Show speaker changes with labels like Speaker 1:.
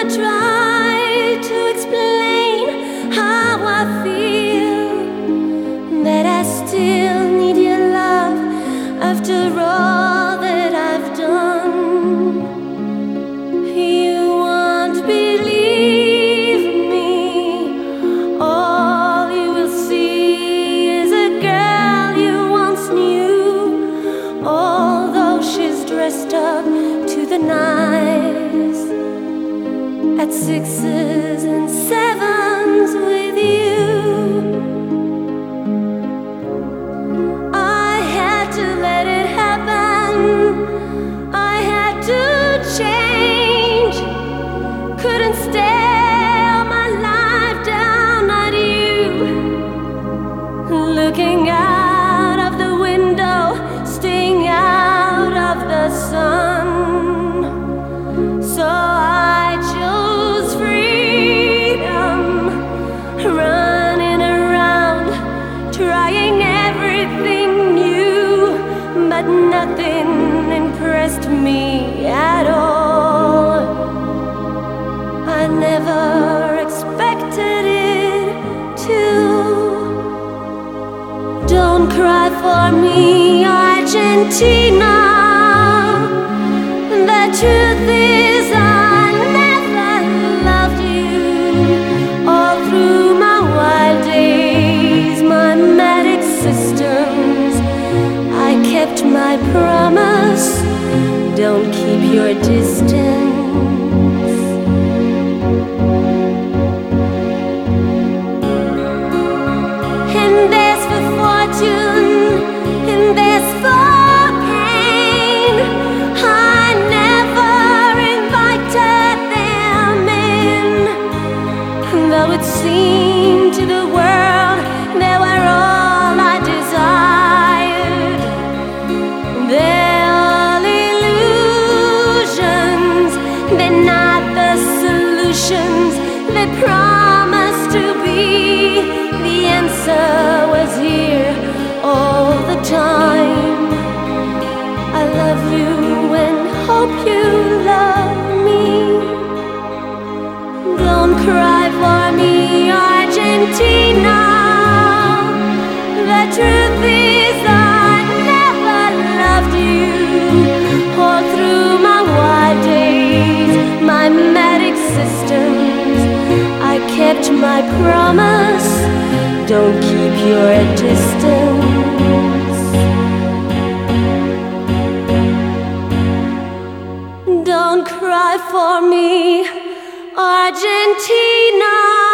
Speaker 1: try to explain how I feel, that I still need your love after all that I've done. You won't believe me. All you will see is a girl you once knew, although she's dressed up to the nines at 6s and 7s with you. I had to let it happen. I had to change. Couldn't stare my life down at you. Looking out of the window, staying out of the sun. So I chose freedom, running around, trying everything new, but nothing impressed me at all. I never expected it to. Don't cry for me, Argentina. The truth is I never loved you. All through my wild days, my medic systems, I kept my promise. Don't keep your distance. And there's for fortune, and there's for pain. I never invited them in, though it seemed to the world they were all I desired. They're all illusions, they're not the solutions they promised to be. The answer was here all the time. I love you and hope you love me. Don't cry for me, Argentina. The truth is I never loved you. All through my wild days, my medic systems, I kept my promise. Don't keep your distance. Don't cry for me, Argentina.